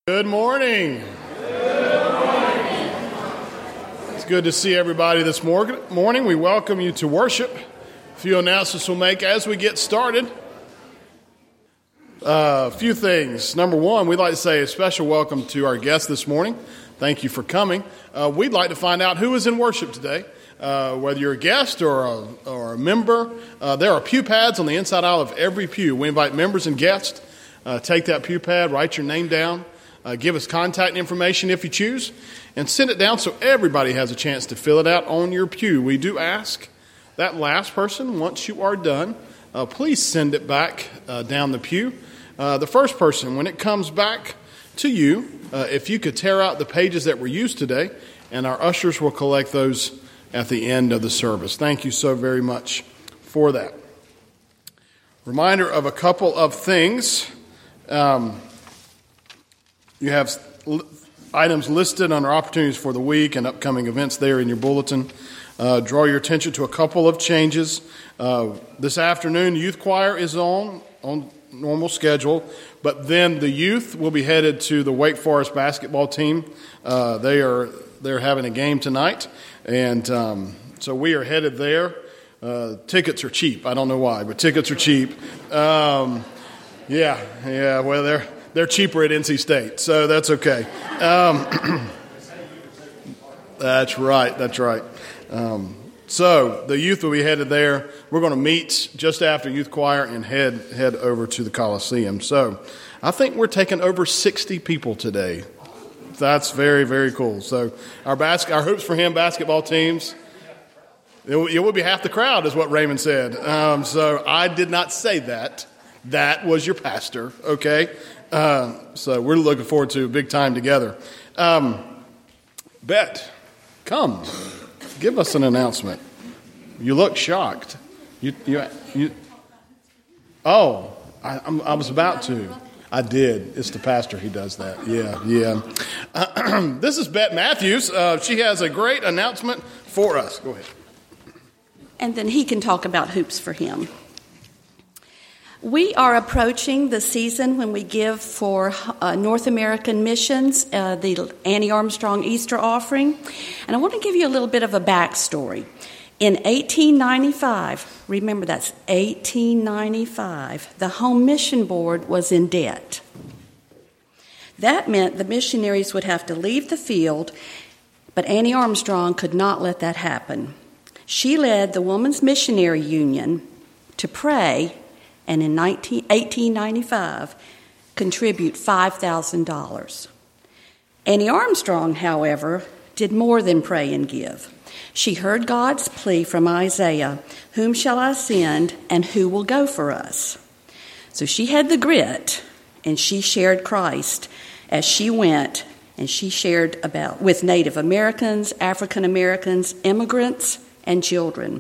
Good morning. It's good to see everybody this morning. We welcome you to worship. A few announcements we'll make as we get started. A few things. Number one, we'd like to say a special welcome to our guests this morning. Thank you for coming. We'd like to find out who is in worship today. Whether you're a guest or a member, there are pew pads on the inside aisle of every pew. We invite members and guests. Take that pew pad, write your name down. Give us contact information if you choose, and send it down so everybody has a chance to fill it out on your pew. We do ask that last person, once you are done, please send it back down the pew. The first person, when it comes back to you, if you could tear out the pages that were used today, and our ushers will collect those at the end of the service. Thank you so very much for that. Reminder of a couple of things. You have items listed under opportunities for the week and upcoming events there in your bulletin. Draw your attention to a couple of changes. This afternoon, youth choir is on normal schedule, but then the youth will be headed to the Wake Forest basketball team. They're having a game tonight, and so we are headed there. Tickets are cheap. I don't know why, but tickets are cheap. Well, they're cheaper at NC State, so that's okay. That's right. So the youth will be headed there. We're going to meet just after youth choir and head over to the Coliseum. So I think we're taking over 60 people today. That's very, very cool. So our Hoops for Him basketball teams, it will be half the crowd is what Raymond said. So I did not say that. That was your pastor, okay? So we're looking forward to a big time together. Bet, come, give us an announcement. You look shocked. I was about to. I did. It's the pastor who does that. Yeah. This is Bet Matthews. She has a great announcement for us. Go ahead. And then he can talk about Hoops for Him. We are approaching the season when we give for North American missions, the Annie Armstrong Easter offering. And I want to give you a little bit of a backstory. In 1895, remember that's 1895, the Home Mission Board was in debt. That meant the missionaries would have to leave the field, but Annie Armstrong could not let that happen. She led the Women's Missionary Union to pray and in 1895, contribute $5,000. Annie Armstrong, however, did more than pray and give. She heard God's plea from Isaiah, "Whom shall I send, and who will go for us?" So she had the grit, and she shared Christ as she went, and she shared with Native Americans, African Americans, immigrants, and children.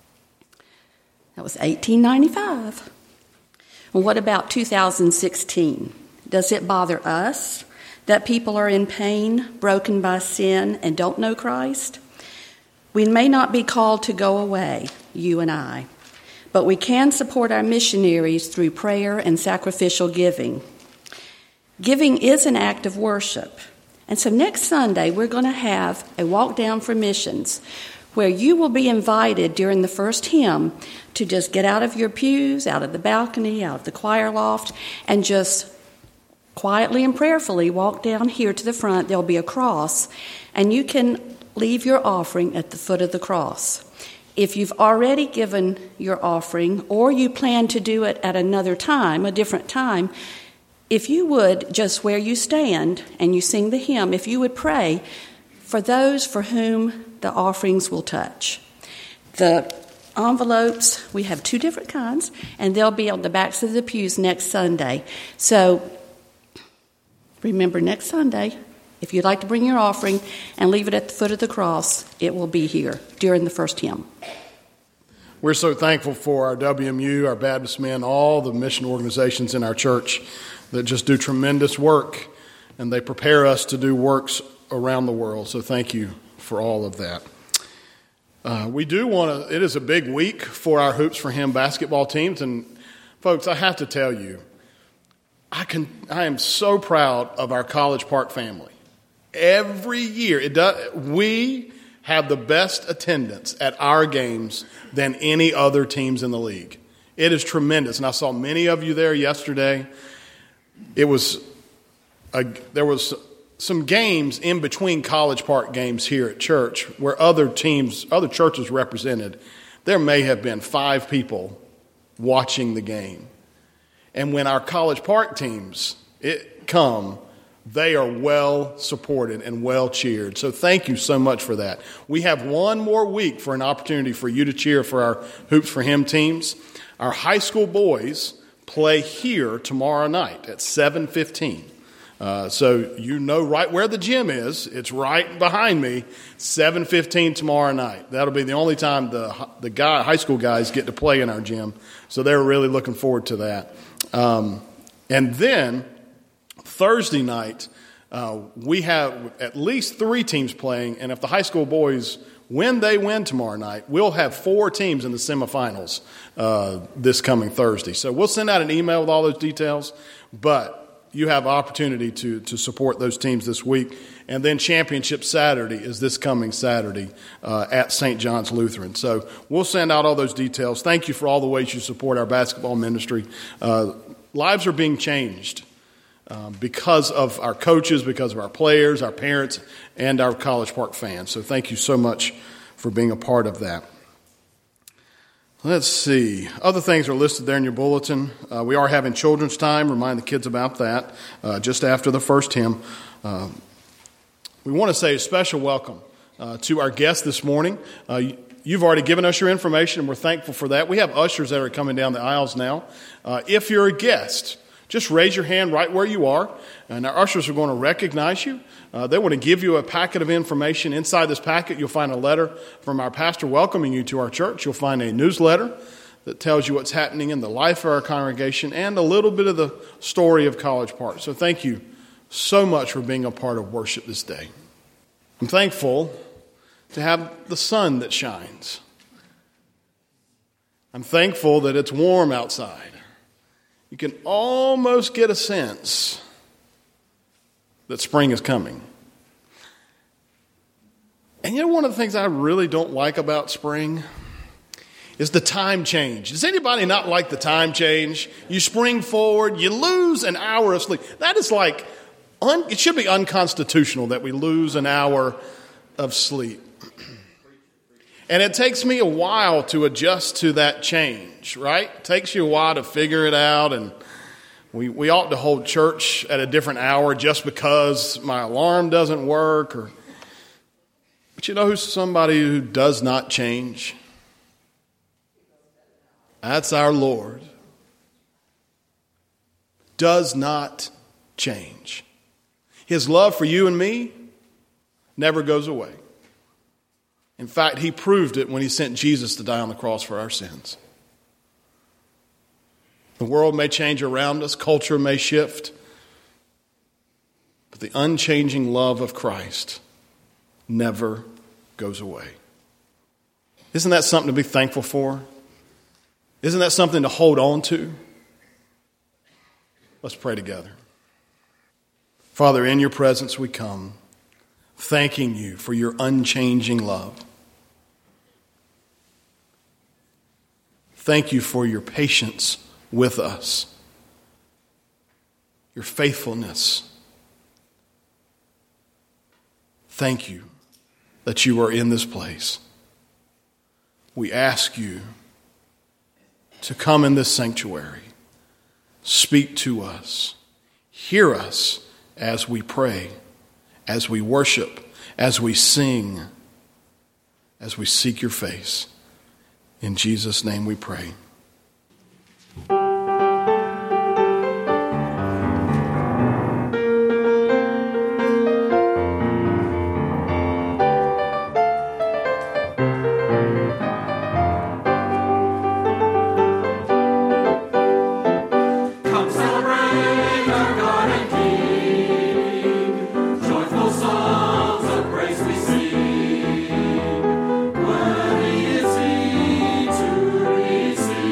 That was 1895. Well, what about 2016? Does it bother us that people are in pain, broken by sin, and don't know Christ? We may not be called to go away, you and I, but we can support our missionaries through prayer and sacrificial giving. Giving is an act of worship. And so next Sunday, we're going to have a walk down for missions, where you will be invited during the first hymn to just get out of your pews, out of the balcony, out of the choir loft, and just quietly and prayerfully walk down here to the front. There'll be a cross, and you can leave your offering at the foot of the cross. If you've already given your offering, or you plan to do it at another time, a different time, if you would, just where you stand and you sing the hymn, if you would pray for those for whom the offerings will touch. The envelopes, we have two different kinds, and they'll be on the backs of the pews next Sunday. So remember, next Sunday, if you'd like to bring your offering and leave it at the foot of the cross, it will be here during the first hymn. We're so thankful for our WMU, our Baptist men, all the mission organizations in our church that just do tremendous work, and they prepare us to do works around the world. So thank you for all of that. It is a big week for our Hoops for Him basketball teams. And folks, I have to tell you, I am so proud of our College Park family. Every year, we have the best attendance at our games than any other teams in the league. It is tremendous, and I saw many of you there yesterday. There was some games in between College Park games here at church where other churches represented. There may have been 5 people watching the game. And when our College Park teams come, they are well supported and well cheered. So thank you so much for that. We have one more week for an opportunity for you to cheer for our Hoops for Him teams. Our high school boys play here tomorrow night at 7:15. So you know right where the gym is. It's right behind me, 7:15 tomorrow night. That'll be the only time the high school guys get to play in our gym. So they're really looking forward to that. And then Thursday night, we have at least 3 teams playing. And if the high school boys win tomorrow night, we'll have 4 teams in the semifinals this coming Thursday. So we'll send out an email with all those details. But you have opportunity to support those teams this week. And then Championship Saturday is this coming Saturday at St. John's Lutheran. So we'll send out all those details. Thank you for all the ways you support our basketball ministry. Lives are being changed because of our coaches, because of our players, our parents, and our College Park fans. So thank you so much for being a part of that. Let's see. Other things are listed there in your bulletin. We are having children's time. Remind the kids about that just after the first hymn. We want to say a special welcome to our guests this morning. You've already given us your information, and we're thankful for that. We have ushers that are coming down the aisles now. If you're a guest, just raise your hand right where you are, and our ushers are going to recognize you. They want to give you a packet of information. Inside this packet, you'll find a letter from our pastor welcoming you to our church. You'll find a newsletter that tells you what's happening in the life of our congregation and a little bit of the story of College Park. So thank you so much for being a part of worship this day. I'm thankful to have the sun that shines. I'm thankful that it's warm outside. You can almost get a sense that spring is coming. And you know, one of the things I really don't like about spring is the time change. Does anybody not like the time change? You spring forward, you lose an hour of sleep. That is like, it should be unconstitutional that we lose an hour of sleep. And it takes me a while to adjust to that change, right? It takes you a while to figure it out, and we ought to hold church at a different hour just because my alarm doesn't work. But you know who's somebody who does not change? That's our Lord. Does not change. His love for you and me never goes away. In fact, he proved it when he sent Jesus to die on the cross for our sins. The world may change around us, culture may shift, but the unchanging love of Christ never goes away. Isn't that something to be thankful for? Isn't that something to hold on to? Let's pray together. Father, in your presence we come, thanking you for your unchanging love. Thank you for your patience with us, your faithfulness. Thank you that you are in this place. We ask you to come in this sanctuary, speak to us, hear us as we pray, as we worship, as we sing, as we seek your face. In Jesus' name we pray. Worthy is he to receive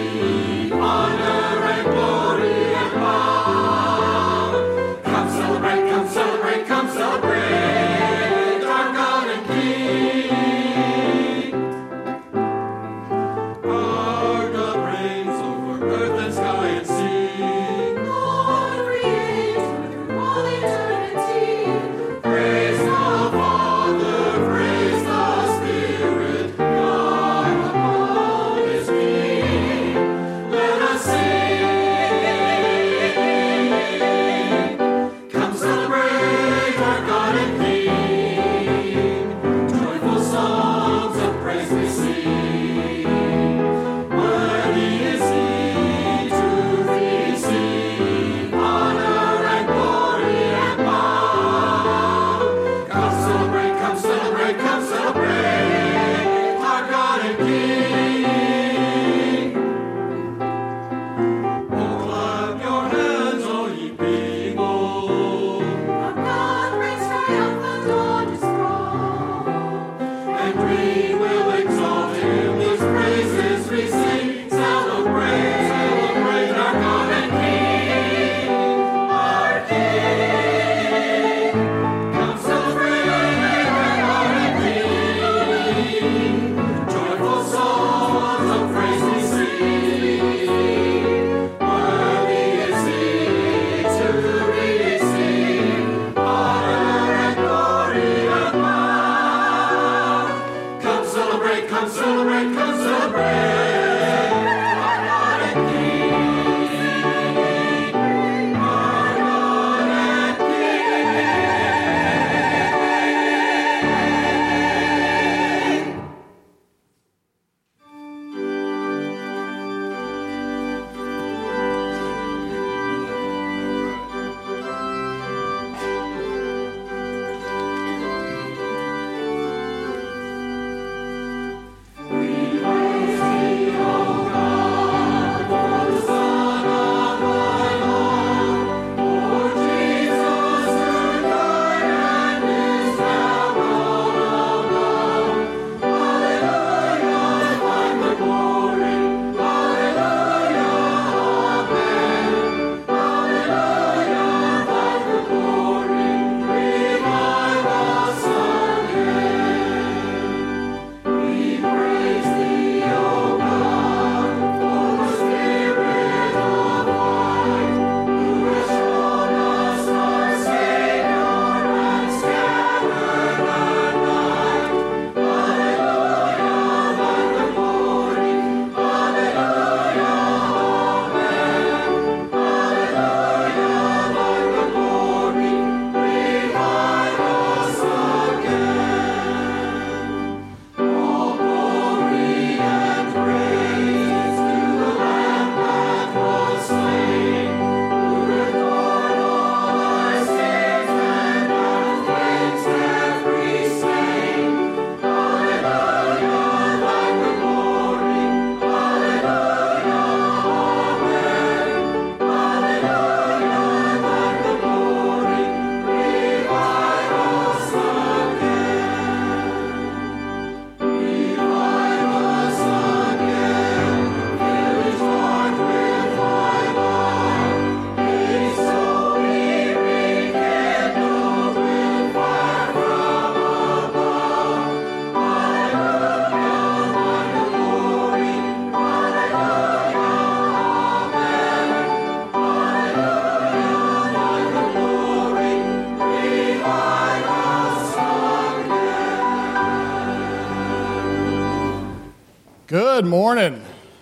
Good morning.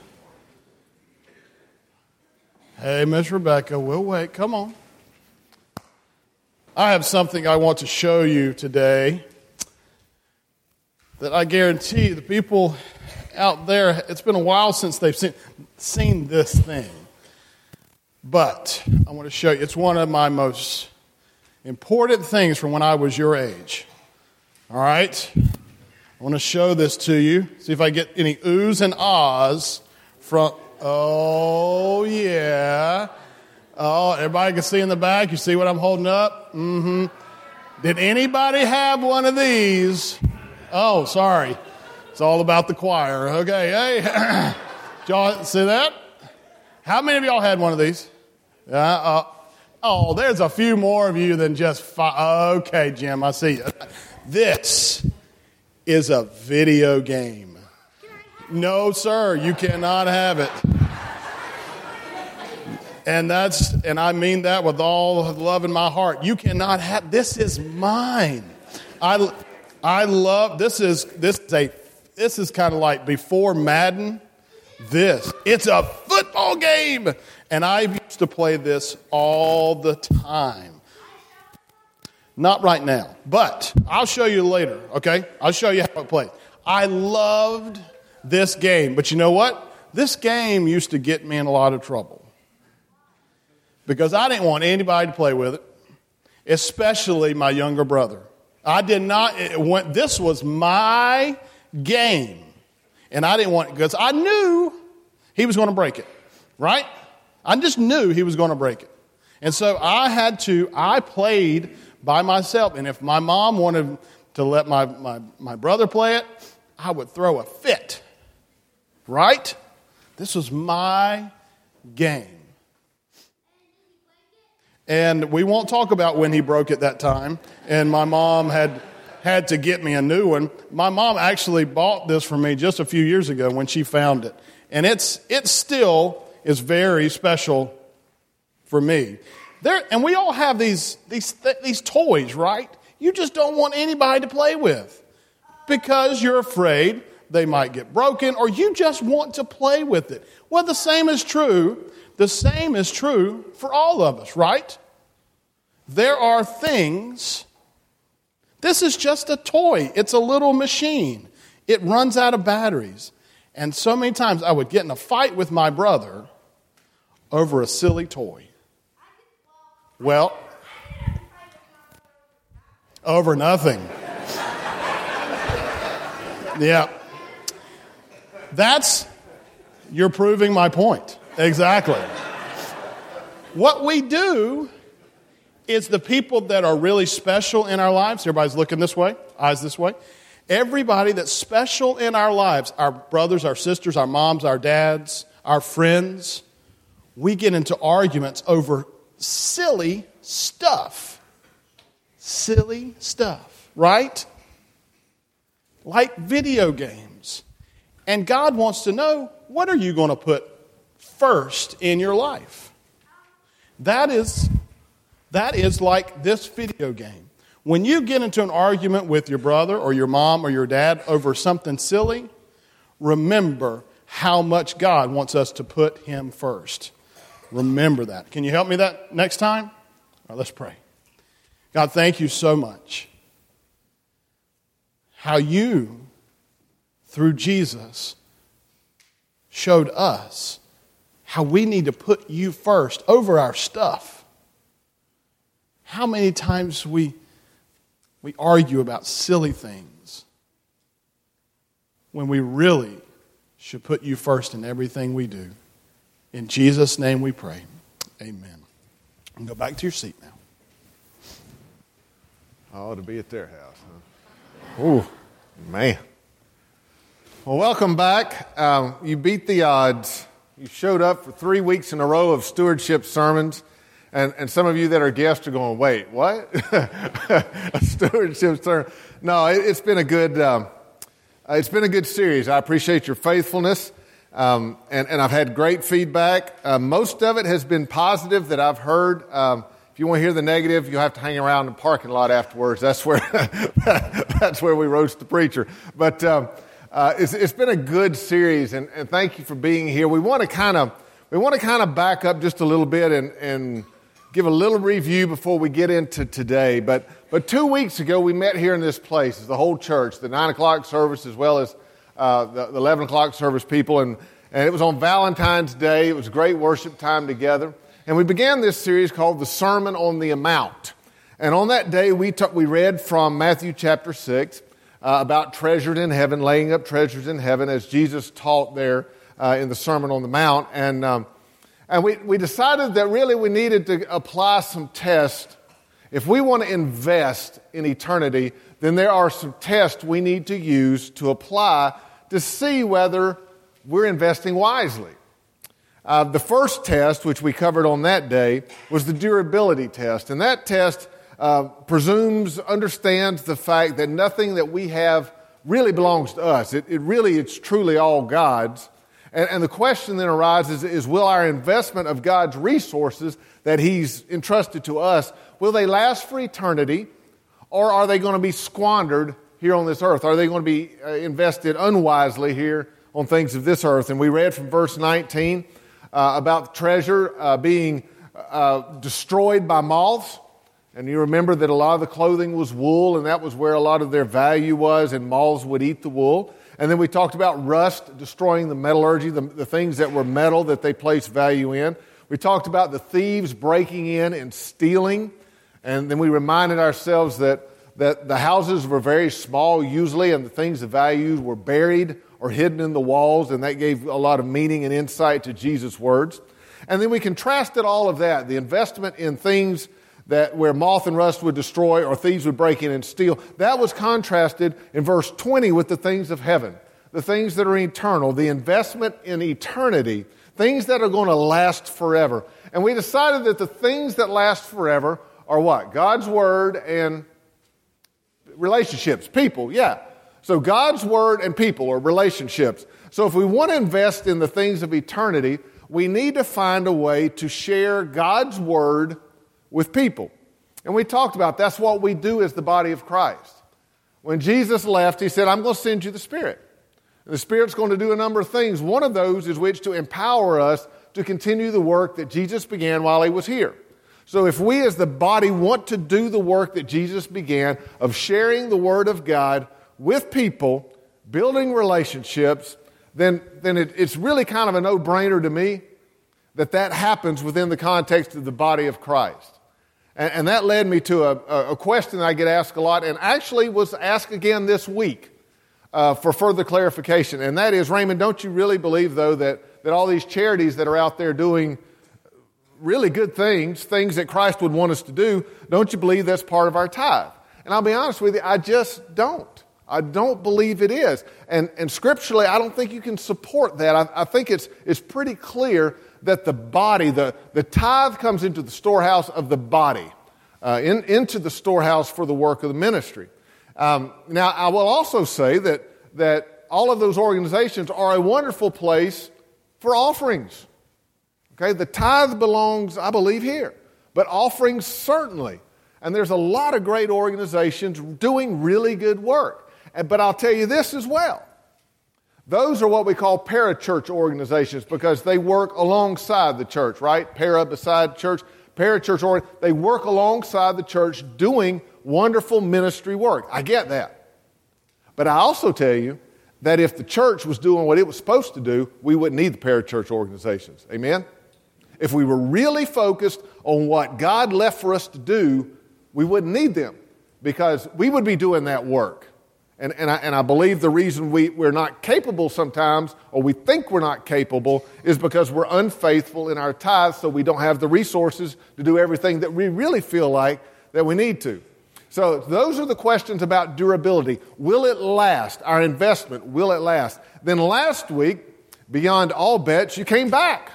Hey, Miss Rebecca, we'll wait. Come on. I have something I want to show you today that I guarantee the people out there, it's been a while since they've seen this thing. But I want to show you, it's one of my most important things from when I was your age. All right? I want to show this to you. See if I get any oohs and ahs from, oh, yeah. Oh, everybody can see in the back. You see what I'm holding up? Mm-hmm. Did anybody have one of these? Oh, sorry. It's all about the choir. Okay, hey. Did y'all see that? How many of y'all had one of these? Oh, there's a few more of you than just five. Okay, Jim, I see you. This is a video game. No, sir, you cannot have it. And I mean that with all love in my heart. You cannot have, this is mine. I love, this is kind of like before Madden. It's a football game. And I used to play this all the time. Not right now, but I'll show you later, okay? I'll show you how it plays. I loved this game, but you know what? This game used to get me in a lot of trouble because I didn't want anybody to play with it, especially my younger brother. I did not, this was my game, and I didn't want it because I knew he was going to break it, right? I just knew he was going to break it. And so I played by myself. And if my mom wanted to let my brother play it, I would throw a fit, right? This was my game. And we won't talk about when he broke it that time. And my mom had to get me a new one. My mom actually bought this for me just a few years ago when she found it. And it still is very special for me. And we all have these toys, right? You just don't want anybody to play with because you're afraid they might get broken or you just want to play with it. Well, the same is true. The same is true for all of us, right? There are things. This is just a toy. It's a little machine. It runs out of batteries. And so many times I would get in a fight with my brother over a silly toy. Well, over nothing. Yeah. You're proving my point. Exactly. What we do is the people that are really special in our lives, everybody's looking this way, eyes this way. Everybody that's special in our lives, our brothers, our sisters, our moms, our dads, our friends, we get into arguments over silly stuff. Silly stuff, right? Like video games. And God wants to know, what are you going to put first in your life? That is like this video game. When you get into an argument with your brother or your mom or your dad over something silly, remember how much God wants us to put him first. Remember that. Can you help me that next time? All right, let's pray. God, thank you so much. How you, through Jesus, showed us how we need to put you first over our stuff. How many times we argue about silly things when we really should put you first in everything we do. In Jesus' name we pray. Amen. And go back to your seat now. I ought to be at their house, huh? Ooh, man. Well, welcome back. You beat the odds. You showed up for 3 weeks in a row of stewardship sermons. And some of you that are guests are going, wait, what? A stewardship sermon? No, it's been a good series. I appreciate your faithfulness. And I've had great feedback. Most of it has been positive that I've heard. If you want to hear the negative, you'll have to hang around in the parking lot afterwards. That's where we roast the preacher. But It's been a good series, and thank you for being here. We want to kind of back up just a little bit and give a little review before we get into today. But 2 weeks ago, we met here in this place as the whole church, the 9 o'clock service as well as the 11 o'clock service people, and it was on Valentine's Day. It was a great worship time together. And we began this series called The Sermon on the Mount. And on that day, we read from Matthew chapter 6 about treasured in heaven, laying up treasures in heaven, as Jesus taught there in the Sermon on the Mount. And we decided that really we needed to apply some tests. If we want to invest in eternity, then there are some tests we need to use to apply to see whether we're investing wisely. The first test, which we covered on that day, was the durability test. And that test understands the fact that nothing that we have really belongs to us. It's truly all God's. And the question then arises is, will our investment of God's resources that He's entrusted to us, will they last for eternity, or are they going to be squandered here on this earth? Are they going to be invested unwisely here on things of this earth? And we read from verse 19 about treasure being destroyed by moths. And you remember that a lot of the clothing was wool, and that was where a lot of their value was, and moths would eat the wool. And then we talked about rust destroying the metallurgy, the things that were metal that they placed value in. We talked about the thieves breaking in and stealing. And then we reminded ourselves that the houses were very small usually, and the things of value were buried or hidden in the walls, and that gave a lot of meaning and insight to Jesus' words. And then we contrasted all of that, the investment in things where moth and rust would destroy or thieves would break in and steal. That was contrasted in verse 20 with the things of heaven, the things that are eternal, the investment in eternity, things that are going to last forever. And we decided that the things that last forever are what? God's Word and relationships, people, yeah. So God's Word and people, or relationships. So if we want to invest in the things of eternity, we need to find a way to share God's Word with people. And we talked about that's what we do as the body of Christ. When Jesus left, He said, I'm going to send you the Spirit. And the Spirit's going to do a number of things. One of those is which to empower us to continue the work that Jesus began while He was here. So if we as the body want to do the work that Jesus began of sharing the Word of God with people, building relationships, then it's really kind of a no-brainer to me that happens within the context of the body of Christ. And that led me to a question that I get asked a lot, and actually was asked again this week for further clarification. And that is, Raymond, don't you really believe, though, that all these charities that are out there doing really good things that Christ would want us to do, don't you believe that's part of our tithe? And I'll be honest with you, I just don't. I don't believe it is. And scripturally, I don't think you can support that. I think it's pretty clear that the body, the tithe comes into the storehouse of the body, into the storehouse for the work of the ministry. Now, I will also say that all of those organizations are a wonderful place for offerings. Okay, the tithe belongs, I believe, here, but offerings certainly. And there's a lot of great organizations doing really good work. But I'll tell you this as well. Those are what we call parachurch organizations because they work alongside the church, right? Para beside church, parachurch, they work alongside the church doing wonderful ministry work. I get that. But I also tell you that if the church was doing what it was supposed to do, we wouldn't need the parachurch organizations. Amen? If we were really focused on what God left for us to do, we wouldn't need them because we would be doing that work. And I believe the reason we're not capable sometimes, or we think we're not capable, is because we're unfaithful in our tithes, so we don't have the resources to do everything that we really feel like that we need to. So those are the questions about durability. Will it last? Our investment, will it last? Then last week, beyond all bets, you came back.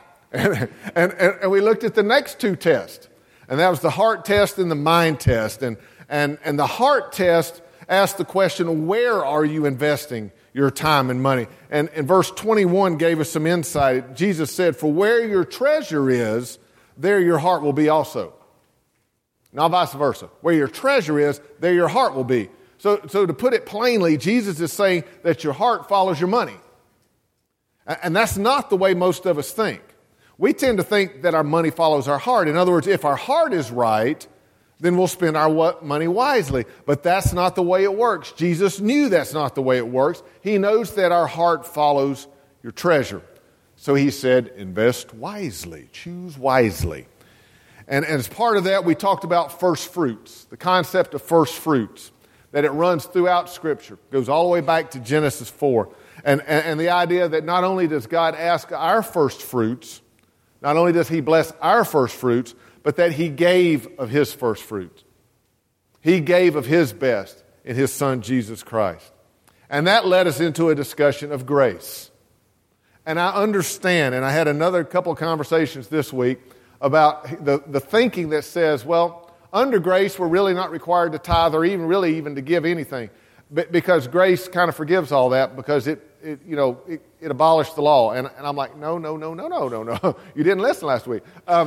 And we looked at the next two tests. And that was the heart test and the mind test. And the heart test asked the question, where are you investing your time and money? And verse 21 gave us some insight. Jesus said, for where your treasure is, there your heart will be also. Not vice versa. Where your treasure is, there your heart will be. So to put it plainly, Jesus is saying that your heart follows your money. And that's not the way most of us think. We tend to think that our money follows our heart. In other words, if our heart is right, then we'll spend our money wisely. But that's not the way it works. Jesus knew that's not the way it works. He knows that our heart follows your treasure. So he said, invest wisely, choose wisely. And as part of that, we talked about first fruits, the concept of first fruits, that it runs throughout Scripture, goes all the way back to Genesis 4. And the idea that not only does God ask our first fruits, not only does he bless our first fruits, but that he gave of his first fruits. He gave of his best in his Son, Jesus Christ. And that led us into a discussion of grace. And I understand, and I had another couple of conversations this week about the thinking that says, well, under grace, we're really not required to tithe or even to give anything. Because grace kind of forgives all that because it abolished the law. And I'm like, no. You didn't listen last week.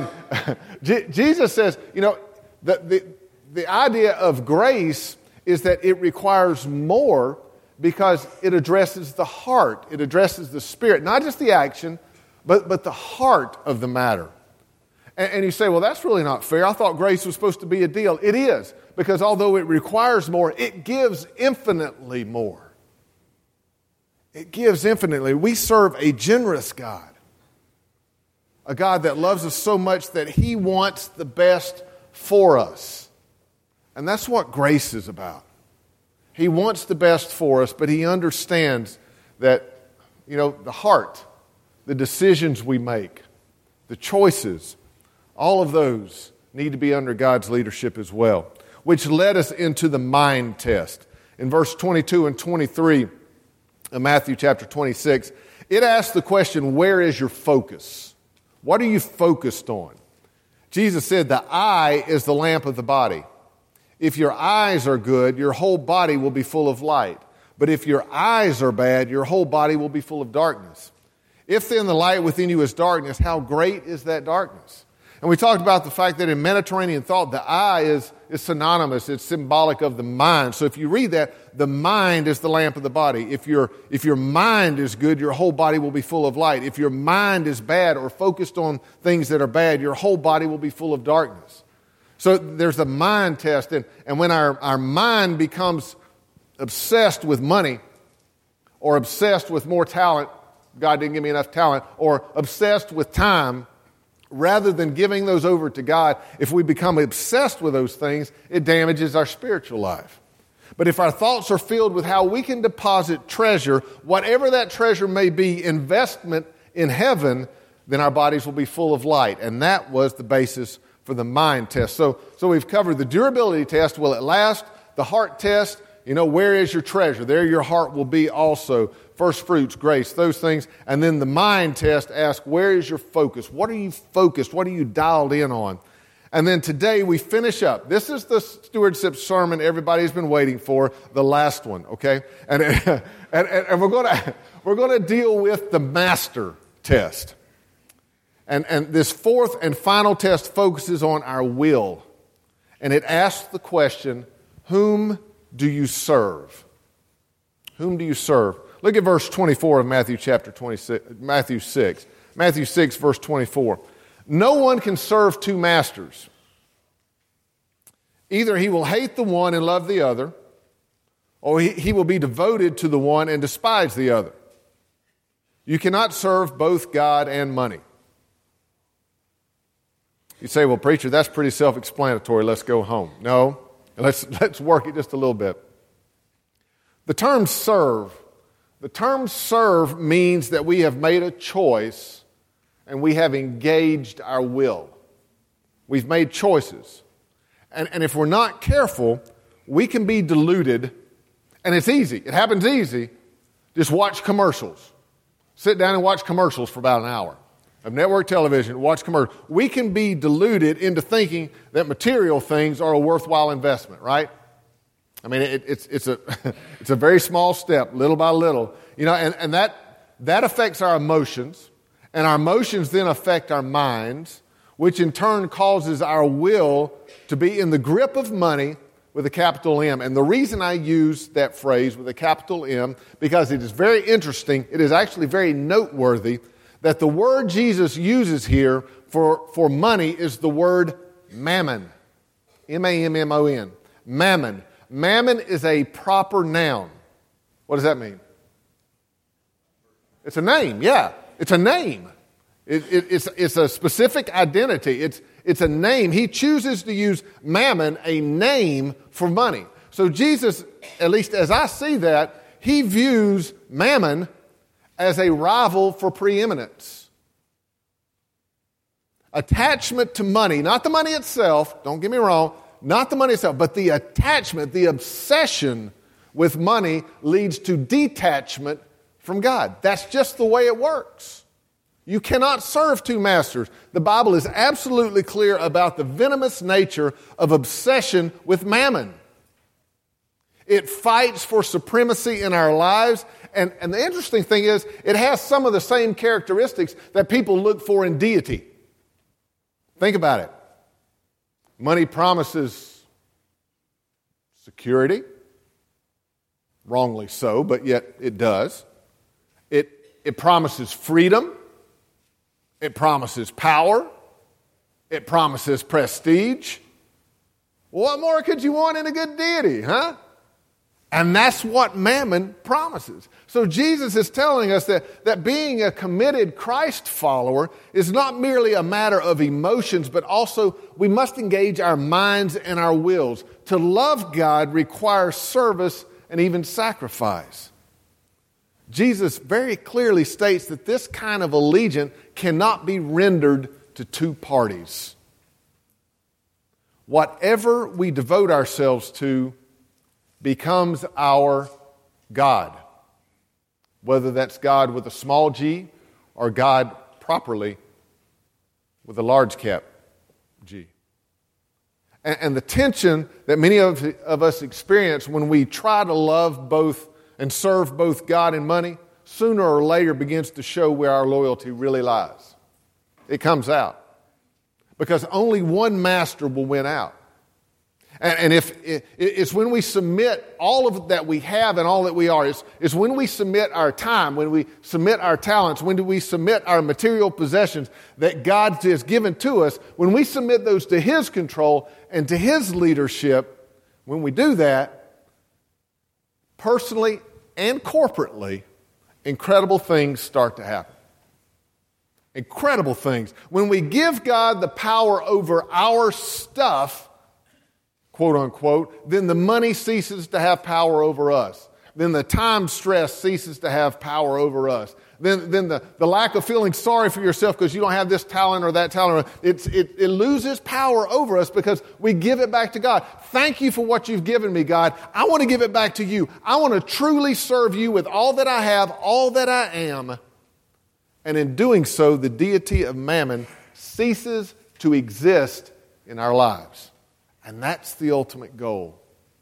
Jesus says, the idea of grace is that it requires more because it addresses the heart. It addresses the spirit, not just the action, but the heart of the matter. And you say, well, that's really not fair. I thought grace was supposed to be a deal. It is, because although it requires more, it gives infinitely more. It gives infinitely. We serve a generous God, a God that loves us so much that he wants the best for us. And that's what grace is about. He wants the best for us, but he understands that, the heart, the decisions we make, the choices, all of those need to be under God's leadership as well, which led us into the mind test. In verse 22 and 23 of Matthew chapter 26, it asks the question, where is your focus? What are you focused on? Jesus said, the eye is the lamp of the body. If your eyes are good, your whole body will be full of light. But if your eyes are bad, your whole body will be full of darkness. If then the light within you is darkness, how great is that darkness? And we talked about the fact that in Mediterranean thought, the eye is synonymous. It's symbolic of the mind. So if you read that, the mind is the lamp of the body. If your mind is good, your whole body will be full of light. If your mind is bad or focused on things that are bad, your whole body will be full of darkness. So there's a mind test. And when our mind becomes obsessed with money or obsessed with more talent, God didn't give me enough talent, or obsessed with time, rather than giving those over to God, if we become obsessed with those things, it damages our spiritual life. But if our thoughts are filled with how we can deposit treasure, whatever that treasure may be, investment in heaven, then our bodies will be full of light. And that was the basis for the mind test. So we've covered the durability test, will it last? The heart test, where is your treasure? There your heart will be also. First fruits, grace, those things. And then the mind test asks, where is your focus? What are you focused? What are you dialed in on? And then today we finish up. This is the stewardship sermon everybody's been waiting for, the last one, okay? And we're going to deal with the master test. And this fourth and final test focuses on our will. And it asks the question, whom do you serve? Whom do you serve? Look at verse 24 of Matthew 6. Matthew 6, verse 24. No one can serve two masters. Either he will hate the one and love the other, or he will be devoted to the one and despise the other. You cannot serve both God and money. You say, well, preacher, that's pretty self-explanatory. Let's go home. No, let's work it just a little bit. The term serve means that we have made a choice and we have engaged our will. We've made choices. And if we're not careful, we can be deluded. And it's easy. It happens easy. Just watch commercials. Sit down and watch commercials for about an hour of network television, watch commercials. We can be deluded into thinking that material things are a worthwhile investment, right? I mean, it's a very small step, little by little, and that affects our emotions, and our emotions then affect our minds, which in turn causes our will to be in the grip of money with a capital M. And the reason I use that phrase with a capital M, because it is very interesting, it is actually very noteworthy that the word Jesus uses here for money is the word mammon. M-A-M-M-O-N. Mammon. Mammon is a proper noun. What does that mean? It's a name, yeah. It's a name. It's a specific identity. It's a name. He chooses to use mammon, a name for money. So Jesus, at least as I see that, he views mammon as a rival for preeminence. Attachment to money, not the money itself, don't get me wrong, not the money itself, but the attachment, the obsession with money leads to detachment from God. That's just the way it works. You cannot serve two masters. The Bible is absolutely clear about the venomous nature of obsession with mammon. It fights for supremacy in our lives. And the interesting thing is, it has some of the same characteristics that people look for in deity. Think about it. Money promises security. Wrongly so, but yet it does. It promises freedom. It promises power. It promises prestige. What more could you want in a good deity, huh? And that's what mammon promises. So Jesus is telling us that being a committed Christ follower is not merely a matter of emotions, but also we must engage our minds and our wills. To love God requires service and even sacrifice. Jesus very clearly states that this kind of allegiance cannot be rendered to two parties. Whatever we devote ourselves to becomes our God. Whether that's God with a small g or God properly with a large cap G. And the tension that many of us experience when we try to love both and serve both God and money, sooner or later begins to show where our loyalty really lies. It comes out. Because only one master will win out. And if it's when we submit all of that we have and all that we are, it's when we submit our time, when we submit our talents, when we submit our material possessions that God has given to us, when we submit those to His control and to His leadership, when we do that, personally and corporately, incredible things start to happen. Incredible things. When we give God the power over our stuff, quote unquote, then the money ceases to have power over us. Then the time stress ceases to have power over us. Then the lack of feeling sorry for yourself because you don't have this talent or that talent, it loses power over us because we give it back to God. Thank you for what you've given me, God. I want to give it back to you. I want to truly serve you with all that I have, all that I am. And in doing so, the deity of mammon ceases to exist in our lives. And that's the ultimate goal.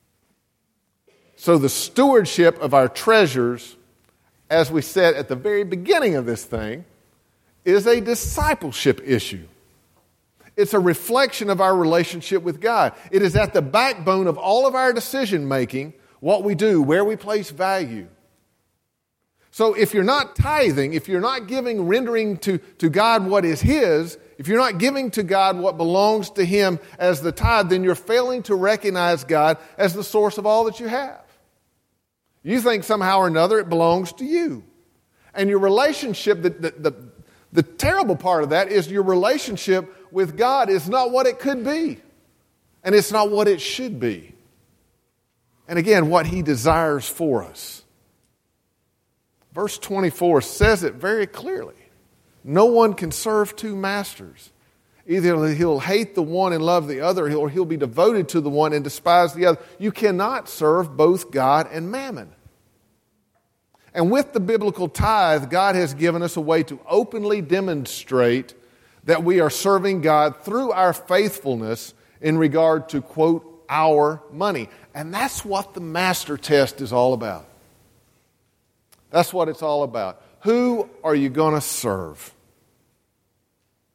So the stewardship of our treasures, as we said at the very beginning of this thing, is a discipleship issue. It's a reflection of our relationship with God. It is at the backbone of all of our decision making, what we do, where we place value. So if you're not tithing, if you're not giving, rendering to God what is His, if you're not giving to God what belongs to Him as the tithe, then you're failing to recognize God as the source of all that you have. You think somehow or another it belongs to you. And your relationship, the terrible part of that is your relationship with God is not what it could be. And it's not what it should be. And again, what He desires for us. Verse 24 says it very clearly. No one can serve two masters. Either he'll hate the one and love the other, or he'll be devoted to the one and despise the other. You cannot serve both God and mammon. And with the biblical tithe, God has given us a way to openly demonstrate that we are serving God through our faithfulness in regard to, quote, our money. And that's what the master test is all about. That's what it's all about. Who are you going to serve?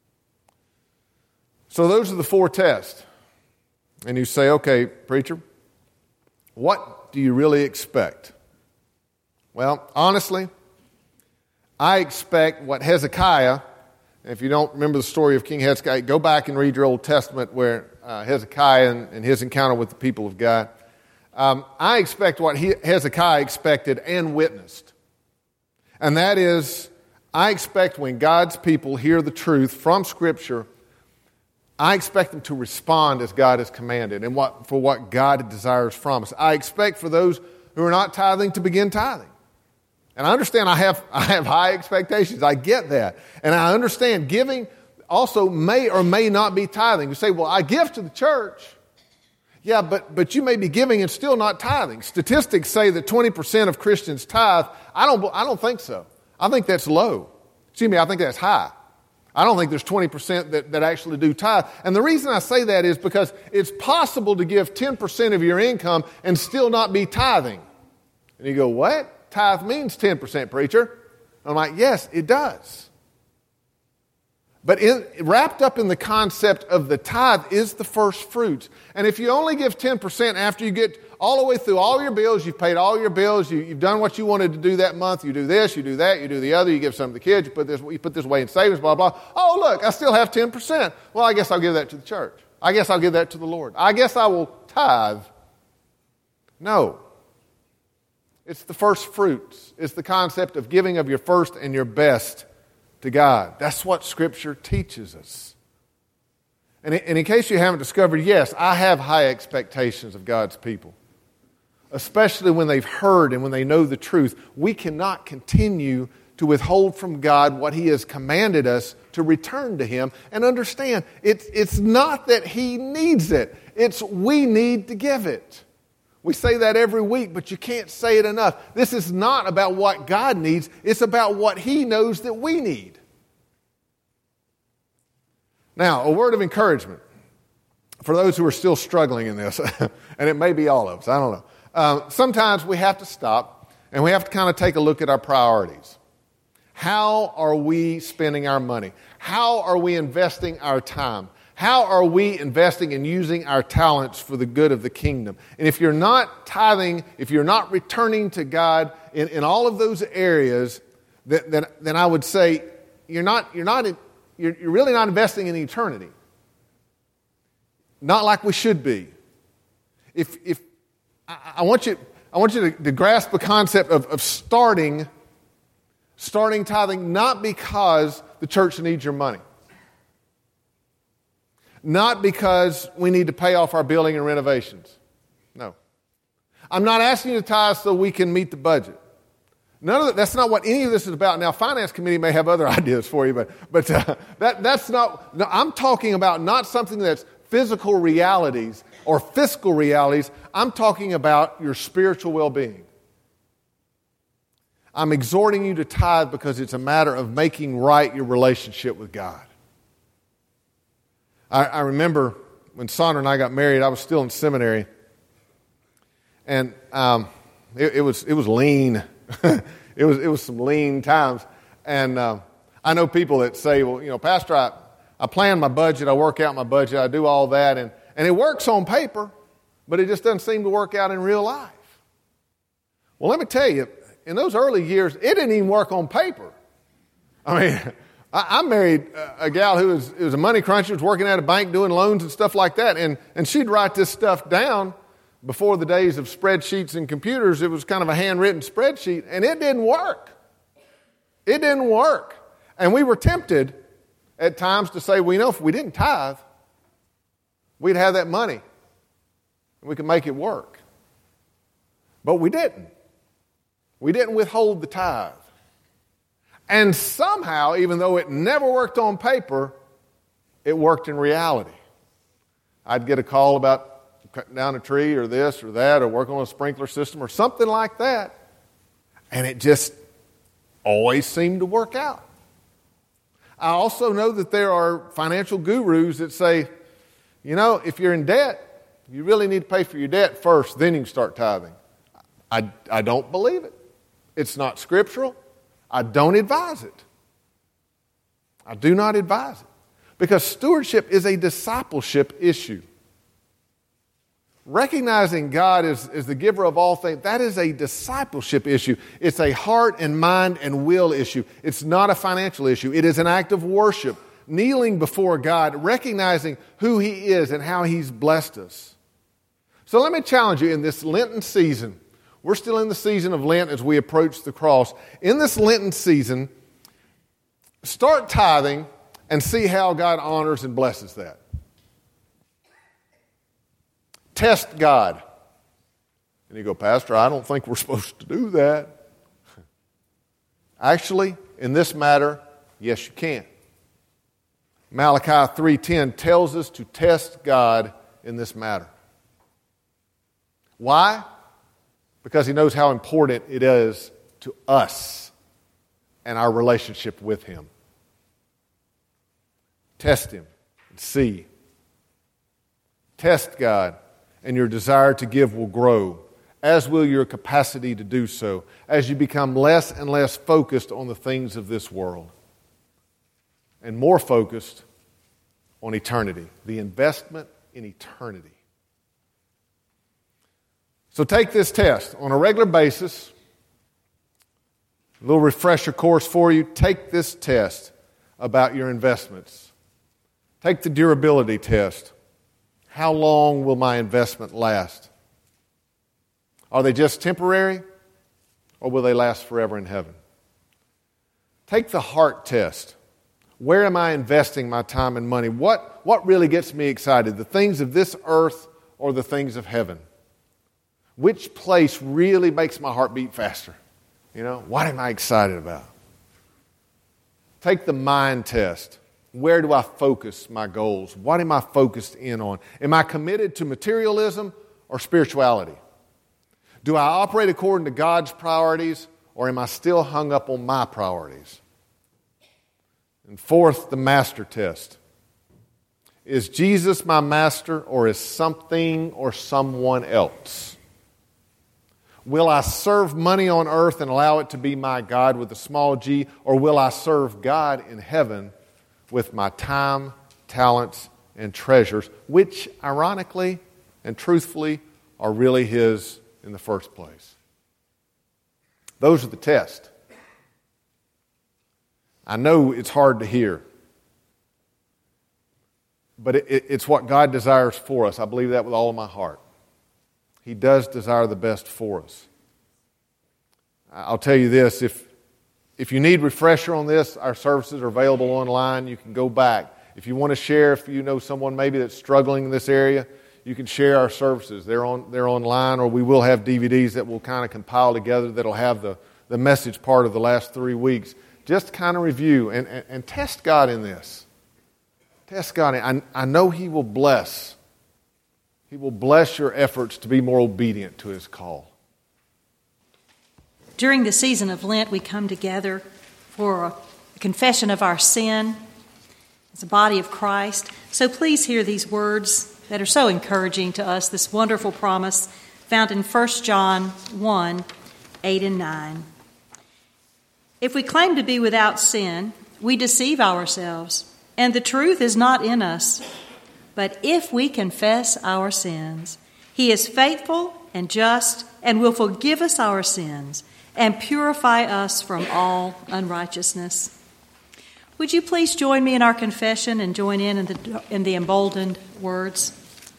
So those are the four tests. And you say, okay, preacher, what do you really expect? Well, honestly, I expect what Hezekiah, if you don't remember the story of King Hezekiah, go back and read your Old Testament where Hezekiah and his encounter with the people of God. I expect what Hezekiah expected and witnessed. And that is, I expect when God's people hear the truth from Scripture, I expect them to respond as God has commanded and for what God desires from us. I expect for those who are not tithing to begin tithing. And I understand I have high expectations. I get that. And I understand giving also may or may not be tithing. You say, well, I give to the church. Yeah, but you may be giving and still not tithing. Statistics say that 20% of Christians tithe. I don't think so. I think that's low. Excuse me, I think that's high. I don't think there's 20% that actually do tithe. And the reason I say that is because it's possible to give 10% of your income and still not be tithing. And you go, what? Tithe means 10%, preacher. I'm like, yes, it does. But wrapped up in the concept of the tithe is the first fruits. And if you only give 10% after you get all the way through all your bills, you've paid all your bills, you've done what you wanted to do that month, you do this, you do that, you do the other, you give some to the kids, you put this away in savings, blah, blah. Oh, look, I still have 10%. Well, I guess I'll give that to the church. I guess I'll give that to the Lord. I guess I will tithe. No. It's the first fruits. It's the concept of giving of your first and your best to God. That's what Scripture teaches us. And in case you haven't discovered, yes, I have high expectations of God's people, especially when they've heard and when they know the truth. We cannot continue to withhold from God what He has commanded us to return to Him. And understand, it's not that He needs it. It's we need to give it. We say that every week, but you can't say it enough. This is not about what God needs. It's about what He knows that we need. Now, a word of encouragement for those who are still struggling in this, and it may be all of us, I don't know. Sometimes we have to stop and we have to kind of take a look at our priorities. How are we spending our money? How are we investing our time? How are we investing and using our talents for the good of the kingdom? And if you're not tithing, if you're not returning to God in all of those areas, then I would say you're really not investing in eternity. Not like we should be. If I want you to grasp the concept of starting tithing, not because the church needs your money. Not because we need to pay off our building and renovations. No. I'm not asking you to tithe so we can meet the budget. None of that's not what any of this is about. Now, Finance Committee may have other ideas for you, but that's not. No, I'm talking about not something that's physical realities or fiscal realities. I'm talking about your spiritual well-being. I'm exhorting you to tithe because it's a matter of making right your relationship with God. I remember when Sandra and I got married, I was still in seminary, and it was lean. it was some lean times, and I know people that say, well, you know, Pastor, I plan my budget, I work out my budget, I do all that, and it works on paper, but it just doesn't seem to work out in real life. Well, let me tell you, in those early years, it didn't even work on paper. I mean, I married a gal who was a money cruncher, was working at a bank doing loans and stuff like that, and she'd write this stuff down. Before the days of spreadsheets and computers, it was kind of a handwritten spreadsheet, and it didn't work. It didn't work. And we were tempted at times to say, well, you know, if we didn't tithe, we'd have that money, and we could make it work. But we didn't. We didn't withhold the tithe. And somehow, even though it never worked on paper, it worked in reality. I'd get a call about cutting down a tree or this or that or working on a sprinkler system or something like that, and it just always seemed to work out. I also know that there are financial gurus that say, you know, if you're in debt, you really need to pay for your debt first, then you can start tithing. I don't believe it. It's not scriptural. I don't advise it. I do not advise it. Because stewardship is a discipleship issue. recognizing God as the giver of all things, that is a discipleship issue. It's a heart and mind and will issue. It's not a financial issue. It is an act of worship, kneeling before God, recognizing who He is and how He's blessed us. So let me challenge you in this Lenten season. We're still in the season of Lent as we approach the cross. In this Lenten season, start tithing and see how God honors and blesses that. Test God. And you go, Pastor, I don't think we're supposed to do that. Actually, in this matter, yes, you can. Malachi 3:10 tells us to test God in this matter. Why? Because He knows how important it is to us and our relationship with Him. Test Him and see. Test God, and your desire to give will grow, as will your capacity to do so, as you become less and less focused on the things of this world and more focused on eternity, the investment in eternity. So take this test on a regular basis. A little refresher course for you. Take this test about your investments. Take the durability test. How long will my investment last? Are they just temporary, or will they last forever in heaven? Take the heart test. Where am I investing my time and money? What really gets me excited? The things of this earth or the things of heaven? Which place really makes my heart beat faster? What am I excited about? Take the mind test. Where do I focus my goals? What am I focused in on? Am I committed to materialism or spirituality? Do I operate according to God's priorities, or am I still hung up on my priorities? And fourth, the master test. Is Jesus my master, or is something or someone else? Will I serve money on earth and allow it to be my God with a small g, or will I serve God in heaven with my time, talents, and treasures, which ironically and truthfully are really His in the first place? Those are the tests. I know it's hard to hear, but it's what God desires for us. I believe that with all of my heart. He does desire the best for us. I'll tell you this, if you need refresher on this, our services are available online. You can go back. If you want to share, if you know someone maybe that's struggling in this area, you can share our services. They're online, or we will have DVDs that we'll kind of compile together that'll have the message part of the last 3 weeks. Just kind of review and test God in this. Test God. I know He will bless. He will bless your efforts to be more obedient to His call. During the season of Lent, we come together for a confession of our sin as a body of Christ. So please hear these words that are so encouraging to us, this wonderful promise found in 1 John 1, 8 and 9. If we claim to be without sin, we deceive ourselves, and the truth is not in us. But if we confess our sins, He is faithful and just and will forgive us our sins and purify us from all unrighteousness. Would you please join me in our confession and join in the emboldened words?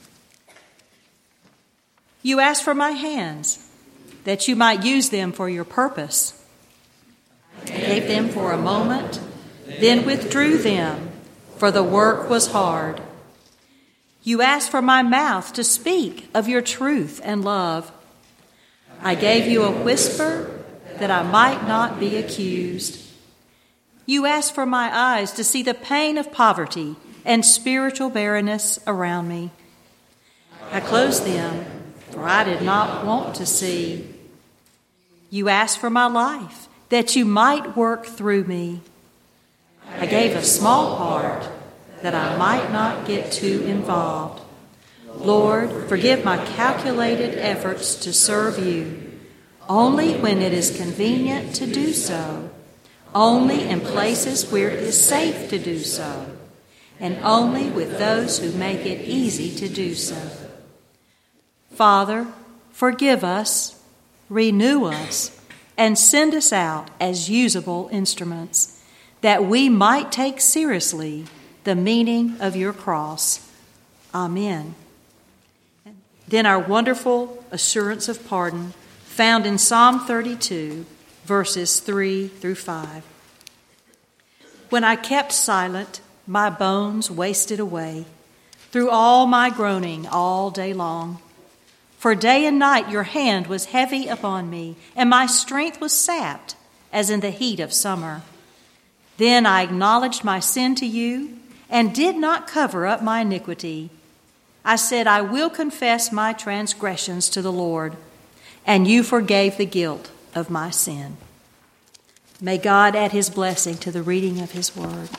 You asked for my hands, that you might use them for your purpose. I gave them for a moment, then withdrew them, for the work was hard. You asked for my mouth to speak of your truth and love. I gave you a whisper that I might not be accused. You asked for my eyes to see the pain of poverty and spiritual barrenness around me. I closed them, for I did not want to see. You asked for my life, that you might work through me. I gave a small part, that I might not get too involved. Lord, forgive my calculated efforts to serve you, only when it is convenient to do so, only in places where it is safe to do so, and only with those who make it easy to do so. Father, forgive us, renew us, and send us out as usable instruments, that we might take seriously the meaning of your cross. Amen. Then our wonderful assurance of pardon found in Psalm 32, verses 3 through 5. When I kept silent, my bones wasted away through all my groaning all day long. For day and night your hand was heavy upon me, and my strength was sapped as in the heat of summer. Then I acknowledged my sin to you and did not cover up my iniquity. I said, I will confess my transgressions to the Lord, and you forgave the guilt of my sin. May God add his blessing to the reading of his word.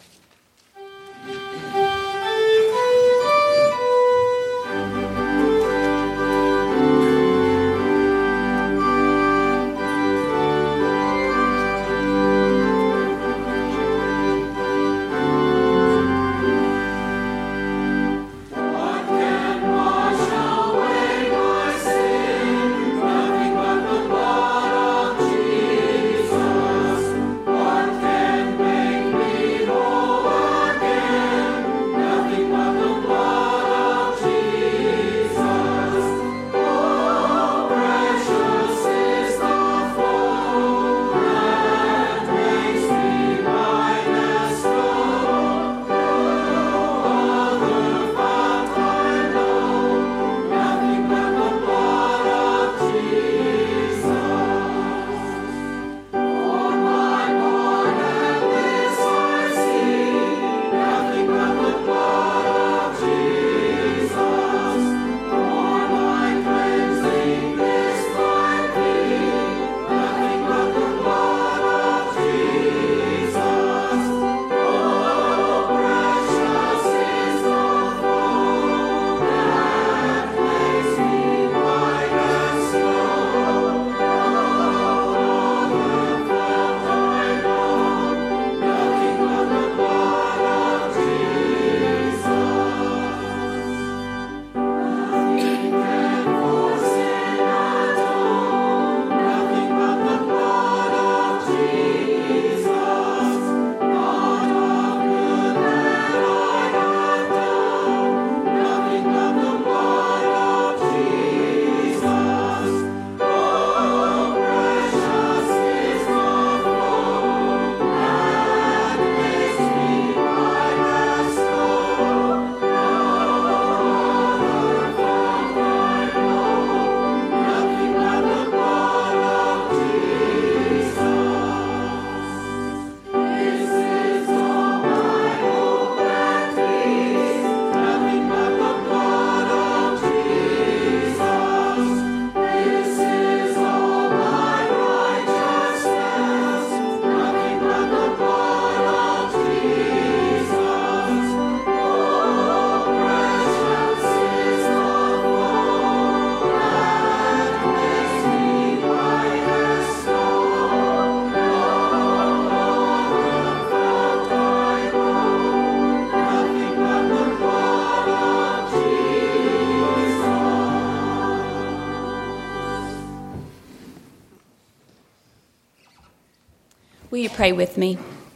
Will you pray with me?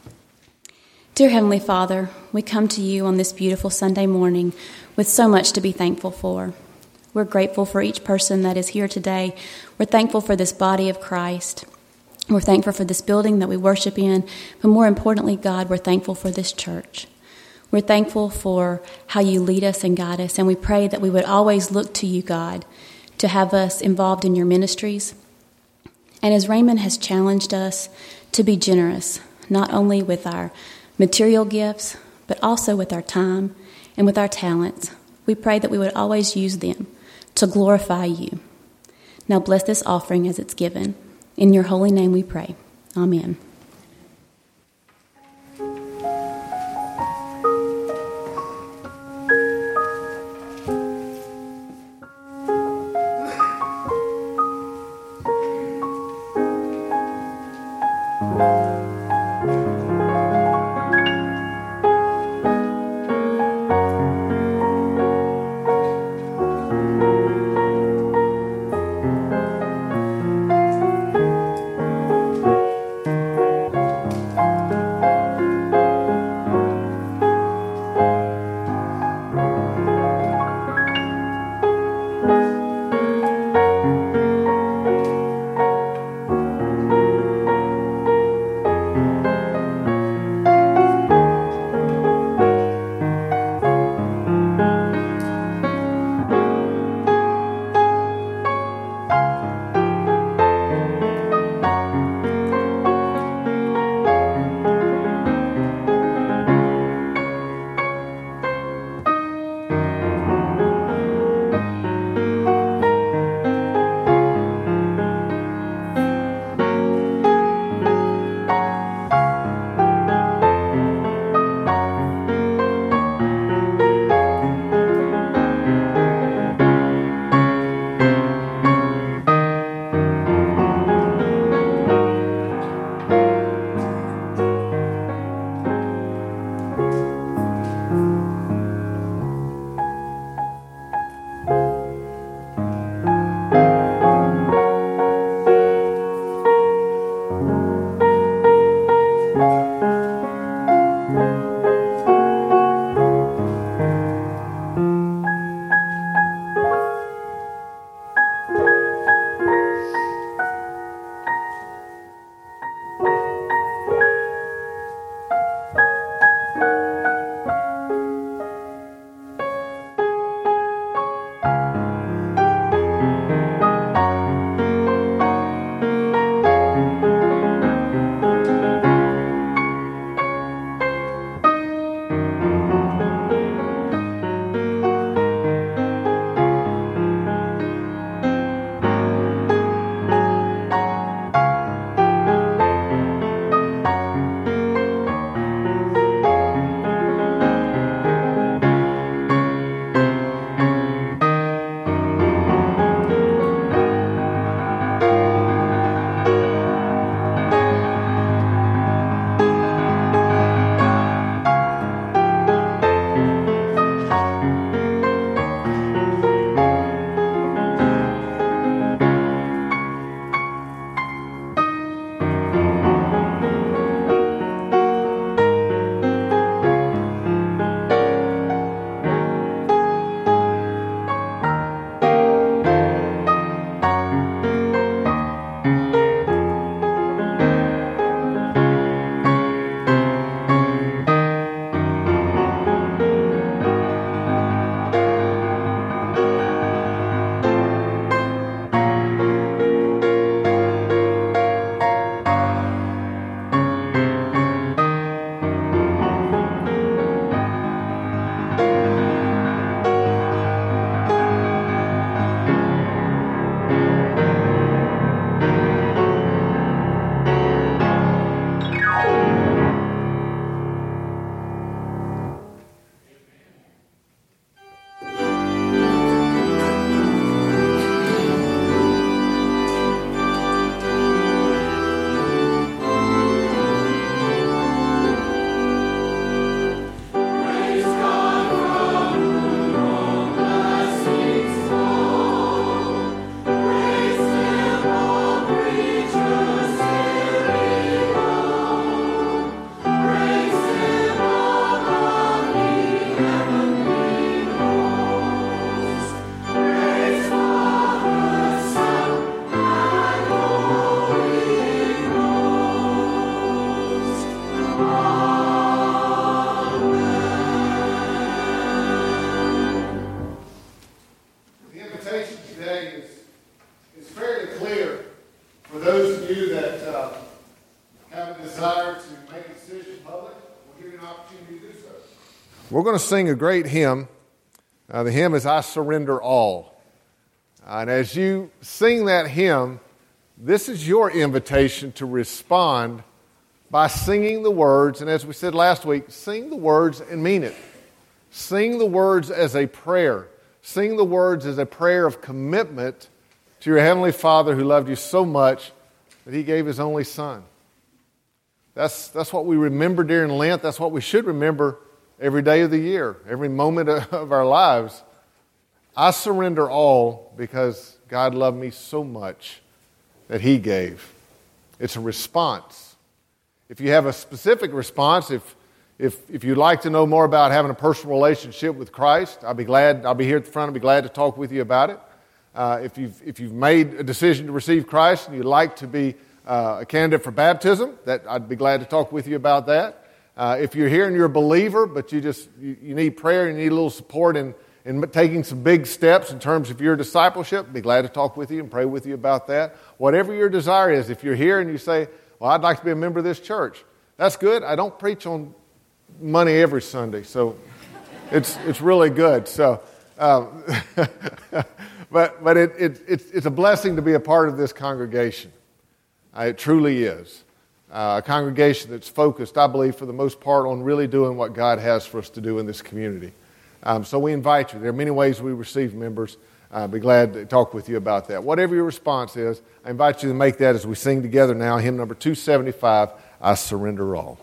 Dear Heavenly Father, we come to you on this beautiful Sunday morning with so much to be thankful for. We're grateful for each person that is here today. We're thankful for this body of Christ. We're thankful for this building that we worship in. But more importantly, God, we're thankful for this church. We're thankful for how you lead us and guide us. And we pray that we would always look to you, God, to have us involved in your ministries. And as Raymond has challenged us to be generous, not only with our material gifts, but also with our time and with our talents, we pray that we would always use them to glorify you. Now bless this offering as it's given. In your holy name we pray. Amen. today is fairly clear for those of you that have a desire to make a decision public. We'll give you an opportunity to do so. We're going to sing a great hymn. The hymn is I Surrender All. And as you sing that hymn, this is your invitation to respond by singing the words. And as we said last week, sing the words and mean it. Sing the words as a prayer. Sing the words as a prayer of commitment to your Heavenly Father who loved you so much that He gave His only Son. That's what we remember during Lent. That's what we should remember every day of the year, every moment of our lives. I surrender all because God loved me so much that He gave. It's a response. If you have a specific response, if you'd like to know more about having a personal relationship with Christ, I'll be here at the front. I'll be glad to talk with you about it. If you've made a decision to receive Christ and you'd like to be a candidate for baptism, I'd be glad to talk with you about that. If you're here and you're a believer, but you need prayer and you need a little support in taking some big steps in terms of your discipleship, I'd be glad to talk with you and pray with you about that. Whatever your desire is, if you're here and you say, well, I'd like to be a member of this church, that's good. I don't preach on money every Sunday, so it's really good. So, but it's a blessing to be a part of this congregation. It truly is. A congregation that's focused, I believe, for the most part, on really doing what God has for us to do in this community. So we invite you. There are many ways we receive members. I'd be glad to talk with you about that. Whatever your response is, I invite you to make that as we sing together now, hymn number 275, I Surrender All.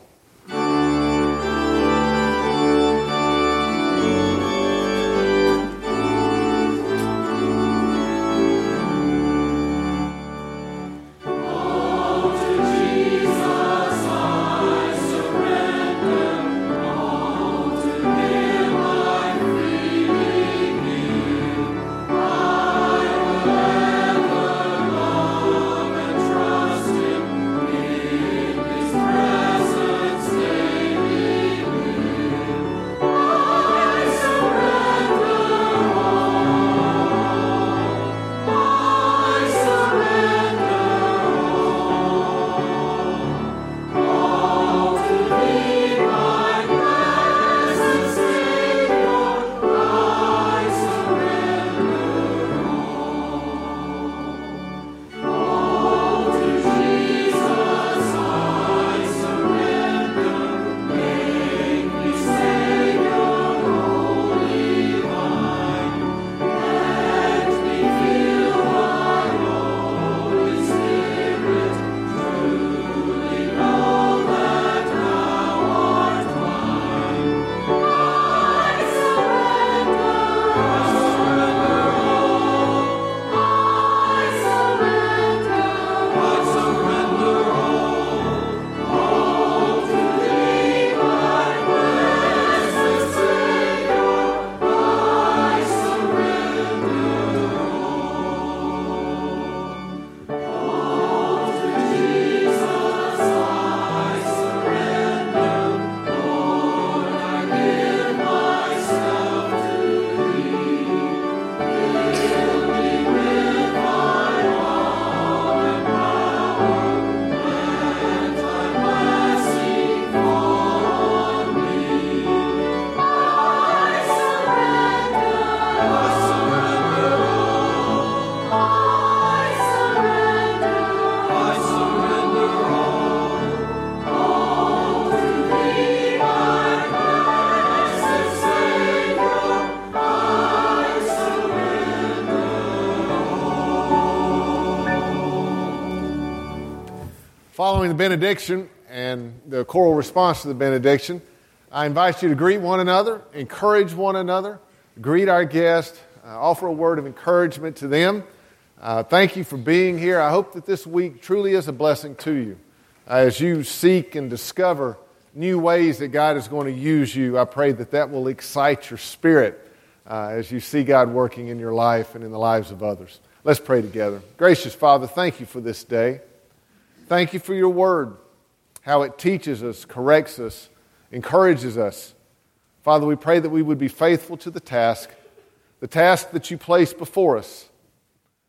Following the benediction and the choral response to the benediction, I invite you to greet one another, encourage one another, greet our guests, offer a word of encouragement to them. Thank you for being here. I hope that this week truly is a blessing to you. As you seek and discover new ways that God is going to use you, I pray that that will excite your spirit as you see God working in your life and in the lives of others. Let's pray together. Gracious Father, thank you for this day. Thank you for your word, how it teaches us, corrects us, encourages us. Father, we pray that we would be faithful to the task that you place before us.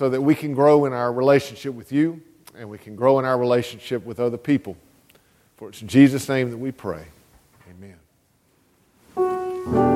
so that we can grow in our relationship with you and we can grow in our relationship with other people. For it's in Jesus' name that we pray. Amen.